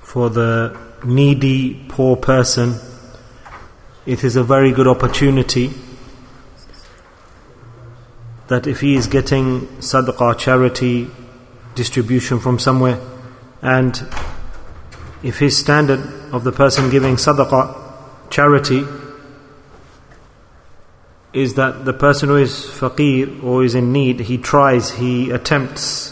for the needy, poor person, it is a very good opportunity that if he is getting sadaqah, charity, distribution from somewhere, and if his standard of the person giving sadaqah, charity, is that the person who is faqir or is in need, he attempts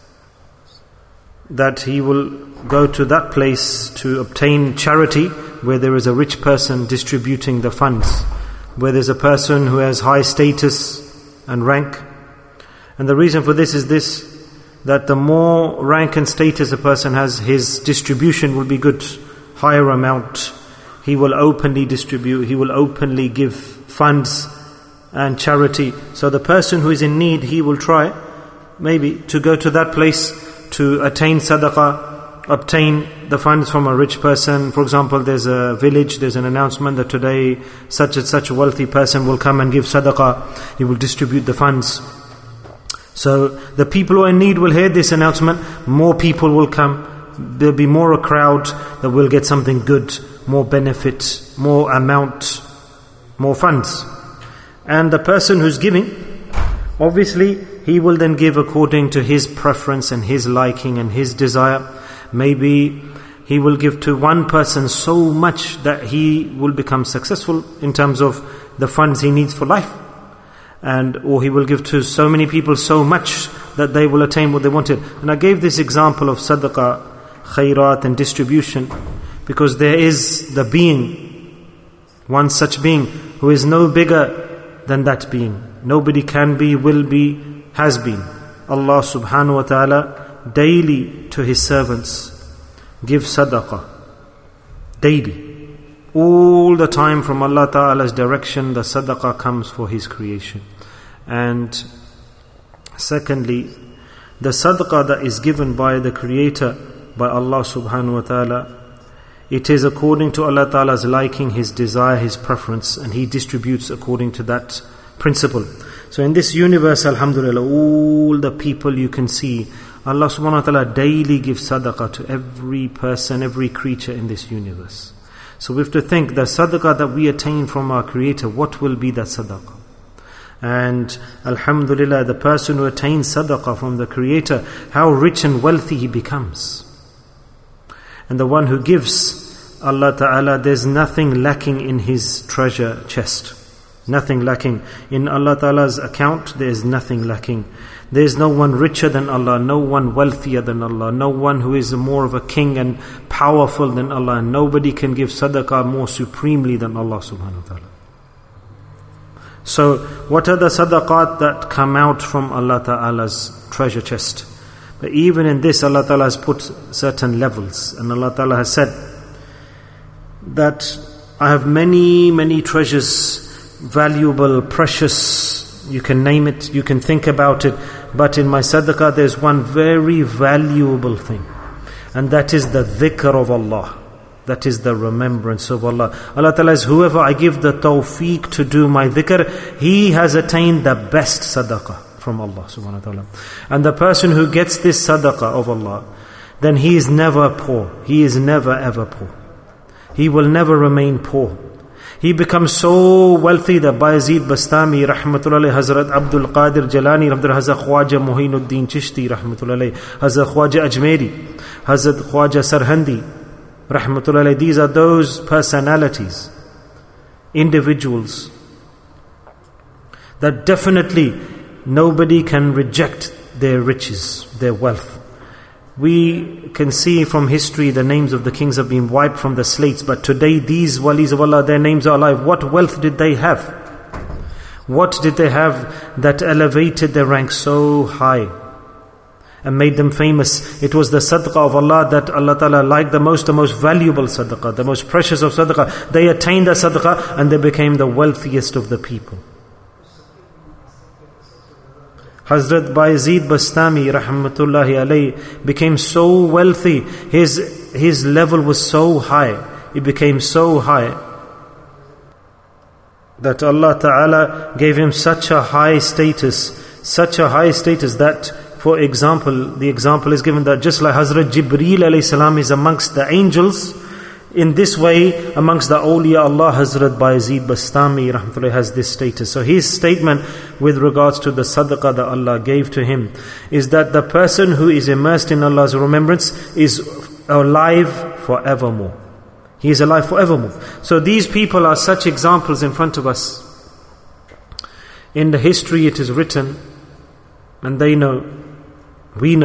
that he will go to that place to obtain charity where there is a rich person distributing the funds, where there's a person who has high status and rank. And the reason for this is this, that the more rank and status a person has, his distribution will be good, higher amount. He will openly distribute, he will openly give funds and charity. So the person who is in need, he will try maybe to go to that place to attain sadaqah, obtain the funds from a rich person. For example, there's a village, there's an announcement that today such and such a wealthy person will come and give sadaqah, he will distribute the funds. So the people who are in need will hear this announcement, more people will come, there'll be more a crowd that will get something good, more benefit, more amount, more funds. And the person who's giving, obviously he will then give according to his preference and his liking and his desire. Maybe he will give to one person so much that he will become successful in terms of the funds he needs for life. Or he will give to so many people so much that they will attain what they wanted. And I gave this example of sadaqah, khairat and distribution, because there is the being, one such being who is no bigger than that being. Nobody can be, will be, has been. Allah subhanahu wa ta'ala daily to His servants gives sadaqah. Daily. All the time from Allah ta'ala's direction, the sadaqah comes for His creation. And secondly, the sadaqah that is given by the Creator, by Allah subhanahu wa ta'ala, it is according to Allah ta'ala's liking, His desire, His preference, and He distributes according to that principle. So in this universe, alhamdulillah, all the people you can see, Allah subhanahu wa ta'ala daily gives sadaqah to every person, every creature in this universe. So we have to think, the sadaqah that we attain from our Creator, what will be that sadaqah? And alhamdulillah, the person who attains sadaqah from the Creator, how rich and wealthy he becomes. And the one who gives, Allah Ta'ala, there's nothing lacking in his treasure chest. Nothing lacking. In Allah Ta'ala's account, there is nothing lacking. There is no one richer than Allah, no one wealthier than Allah, no one who is more of a king and powerful than Allah. And nobody can give sadaqah more supremely than Allah Subhanahu wa Ta'ala. So, what are the sadaqat that come out from Allah Ta'ala's treasure chest? But even in this, Allah Ta'ala has put certain levels. And Allah Ta'ala has said that I have many, many treasures, valuable, precious, you can name it, you can think about it. But in my sadaqah there's one very valuable thing. And that is the dhikr of Allah. That is the remembrance of Allah. Allah Ta'ala says, whoever I give the tawfiq to do my dhikr, he has attained the best sadaqah from Allah subhanahu wa ta'ala. And the person who gets this sadaqah of Allah, then he is never poor. He is never ever poor. He will never remain poor. He becomes so wealthy that Bayazid Bastami rahmatullahi, Hazrat Abdul Qadir Jalani, Hazrat Khwaja Muhinuddin Chishti rahmatullahi, Hazrat Khwaja Ajmeri, Hazrat Khwaja Sarhandi rahmatullahi, these are those personalities, individuals that definitely nobody can reject their riches, their wealth. We can see from history the names of the kings have been wiped from the slates, but today these walis of Allah, their names are alive. What wealth did they have? What did they have that elevated their rank so high and made them famous? It was the sadaqah of Allah that Allah Ta'ala liked the most valuable sadaqah, the most precious of sadaqah. They attained the sadaqah and they became the wealthiest of the people. Hazrat Bayazid Bastami rahmatullahi alayhi became so wealthy, his level was so high, it became so high that Allah Ta'ala gave him such a high status that for example, the example is given that just like Hazrat Jibreel alayhi salam is amongst the angels, in this way, amongst the awliya Allah, Hazrat Bayezid Bastami rahmatullahi has this status. So his statement with regards to the sadaqah that Allah gave to him is that the person who is immersed in Allah's remembrance is alive forevermore. He is alive forevermore. So these people are such examples in front of us. In the history it is written, and they know, we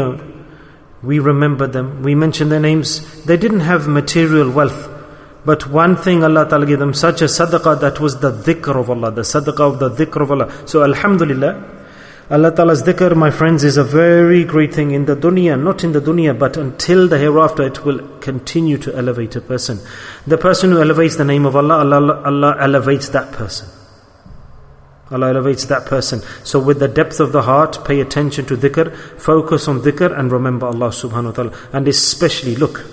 remember them, we mention their names. They didn't have material wealth, but one thing Allah Ta'ala gave them, such a sadaqah, that was the dhikr of Allah, the sadaqah of the dhikr of Allah. So alhamdulillah, Allah Ta'ala's dhikr, my friends, is a very great thing in the dunya, not in the dunya, but until the hereafter it will continue to elevate a person. The person who elevates the name of Allah, Allah elevates that person. Allah elevates that person. So with the depth of the heart, pay attention to dhikr, focus on dhikr and remember Allah subhanahu wa ta'ala. And especially, look,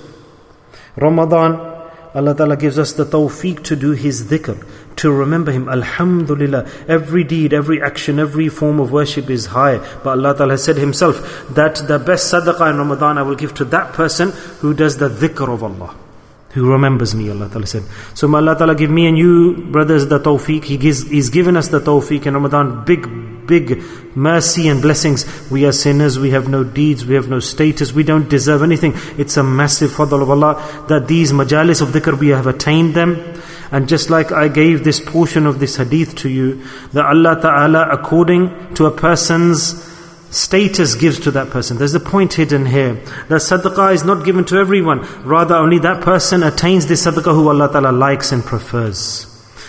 Ramadan, Allah Ta'ala gives us the tawfiq to do His dhikr, to remember Him. Alhamdulillah, every deed, every action, every form of worship is high. But Allah Ta'ala has said Himself that the best sadaqah in Ramadan I will give to that person who does the dhikr of Allah, who remembers me, Allah Ta'ala said. So may Allah Ta'ala give me and you, brothers, the tawfiq. He's given us the tawfiq in Ramadan. Big mercy and blessings. We are sinners, we have no deeds, we have no status, we don't deserve anything. It's a massive fadl of Allah that these majalis of dhikr, we have attained them. And just like I gave this portion of this hadith to you, that Allah Ta'ala, according to a person's status, gives to that person. There's a point hidden here. That sadaqah is not given to everyone. Rather, only that person attains this sadaqah who Allah Ta'ala likes and prefers.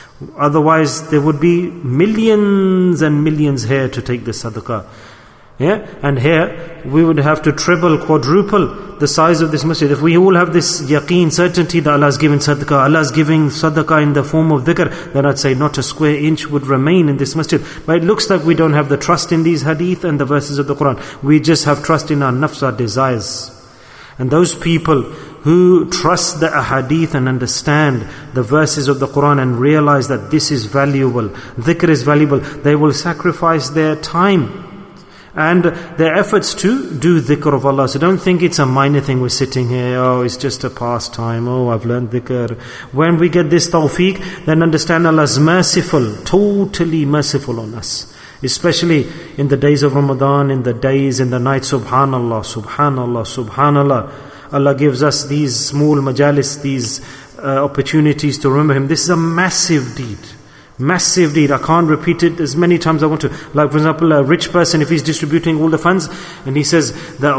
Otherwise, there would be millions and millions here to take this sadaqah. Yeah? And here, we would have to triple, quadruple the size of this masjid. If we all have this yaqeen, certainty that Allah has given sadaqah, Allah is giving sadaqah in the form of dhikr, then I'd say not a square inch would remain in this masjid. But it looks like we don't have the trust in these hadith and the verses of the Quran. We just have trust in our nafs, our desires. And those people who trust the ahadith and understand the verses of the Quran and realize that this is valuable, dhikr is valuable, they will sacrifice their time and their efforts to do dhikr of Allah. So don't think it's a minor thing, we're sitting here, oh it's just a pastime, oh I've learned dhikr. When we get this tawfiq, then understand Allah is merciful, totally merciful on us. Especially in the days of Ramadan, in the days, in the night, subhanallah, subhanallah, subhanallah. Allah gives us these small majalis, these opportunities to remember Him. This is a massive deed. Massive deed. I can't repeat it as many times as I want to. Like for example, a rich person, if he's distributing all the funds and he says that,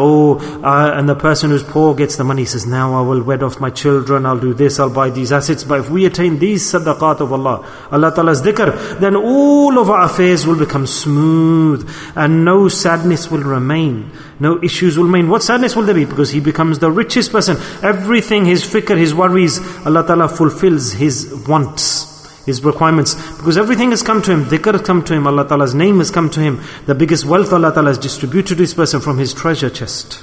and the person who's poor gets the money, he says, now I will wed off my children, I'll do this, I'll buy these assets. But if we attain these sadaqat of Allah, Allah Ta'ala's dhikr, then all of our affairs will become smooth and no sadness will remain. No issues will remain. What sadness will there be? Because he becomes the richest person. Everything, his fikr, his worries, Allah Ta'ala fulfills his wants, his requirements, because everything has come to him. Dhikr has come to him, Allah Ta'ala's name has come to him. The biggest wealth Allah Ta'ala has distributed to this person from his treasure chest.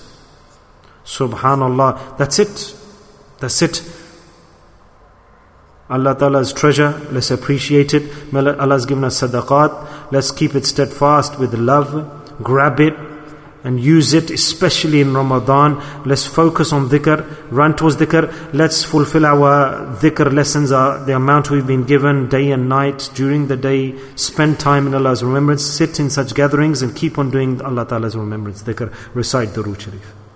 Subhanallah, that's it. That's it. Allah Ta'ala's treasure, let's appreciate it. Allah has given us sadaqat, let's keep it steadfast with love, grab it and use it, especially in Ramadan. Let's focus on dhikr, run towards dhikr. Let's fulfill our dhikr lessons, the amount we've been given day and night, during the day. Spend time in Allah's remembrance, sit in such gatherings and keep on doing Allah Ta'ala's remembrance, dhikr, recite Durood Sharif.